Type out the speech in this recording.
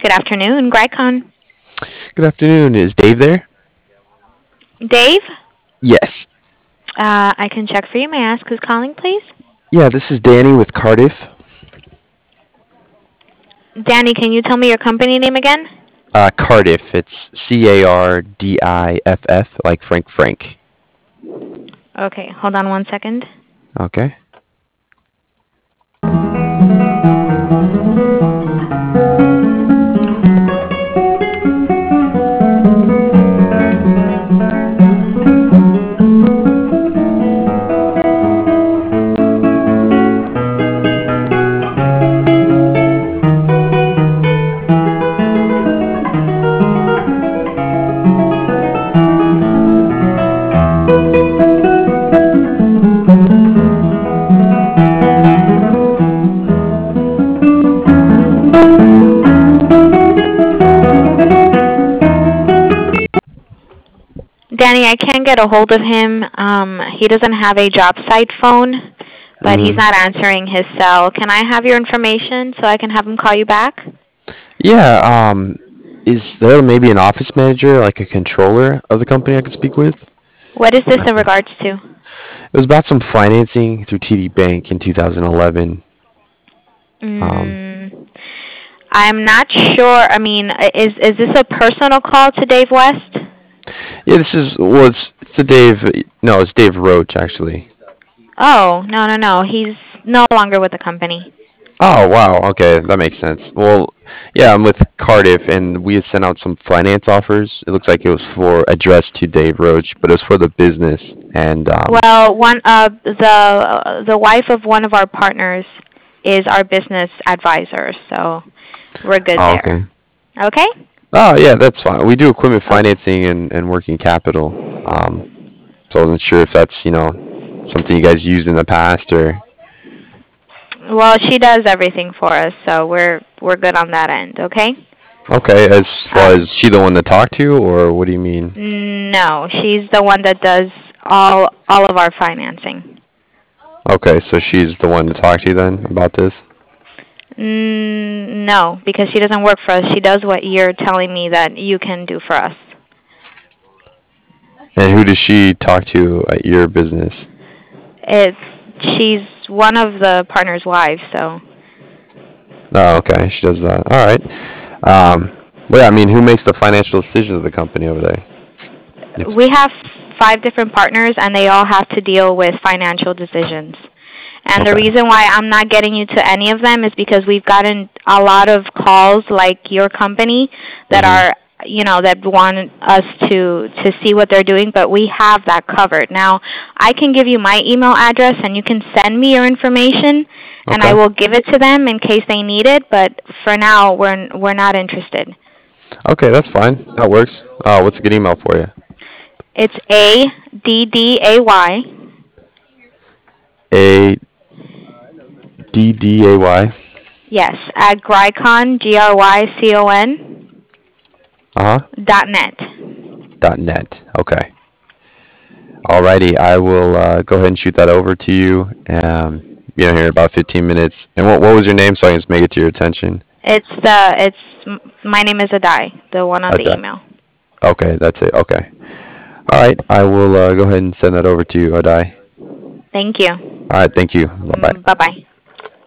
Good afternoon, Grycon. Good afternoon. Is Dave there? Dave? Yes. I can check for you. May I ask who's calling, please? Yeah, this is Danny with Cardiff. Danny, can you tell me your company name again? Cardiff. It's Cardiff, like Frank Frank. Okay, hold on one second. Okay. Danny, I can't get a hold of him. He doesn't have a job site phone, but he's hmm not answering his cell. Can I have your information so I can have him call you back? Yeah. Is there maybe an office manager, like a controller of the company I could speak with? What is this in regards to? It was about some financing through TD Bank in 2011. Um, Mm, I'm not sure. I mean, is this a personal call to Dave West? yeah, this is it's the Dave. No, it's Dave Roach actually. Oh, no, no, no. He's no longer with the company. Oh wow, okay, that makes sense. Well, yeah, I'm with Cardiff, and we had sent out some finance offers. It looks like it was for addressed to Dave Roach, but it was for the business. And Well, one the wife of one of our partners is our business advisor, so we're good oh, there. okay. Okay? Oh yeah, that's fine. We do equipment Okay. financing and working capital. So I wasn't sure if that's something you guys used in the past or. Well, she does everything for us, so we're good on that end, okay? Okay, as far Uh as she the one to talk to, or what do you mean? no, she's the one that does all of our financing. Okay, so she's the one to talk to then about this. No, because she doesn't work for us. She does what you're telling me that you can do for us. And who does she talk to at your business? It's she's one of the partner's wives, so Oh, okay, she does that. All right. Well, yeah, I mean, who makes the financial decisions of the company over there? If, we have five different partners and they all have to deal with financial decisions. And the okay. reason why I'm not getting you to any of them is because we've gotten a lot of calls like your company that Mhm. are that want us to see what they're doing, but we have that covered. Now, I can give you my email address and you can send me your information and I Okay. will give it to them in case they need it, but for now we're not interested. Okay, that's fine. That works. What's a good email for you? It's ADDAY. ADDAY. Yes, at Grycon, GRYCON Uh huh. .net. .net. Okay. Alrighty, I will go ahead and shoot that over to you. Here in about 15 minutes. And what was your name so I can just make it to your attention? My name is Adai, the one on the Okay. email. Okay, that's it. Okay. All right, I will go ahead and send that over to you, Odai. Thank you. All right, thank you. Bye bye. Bye bye.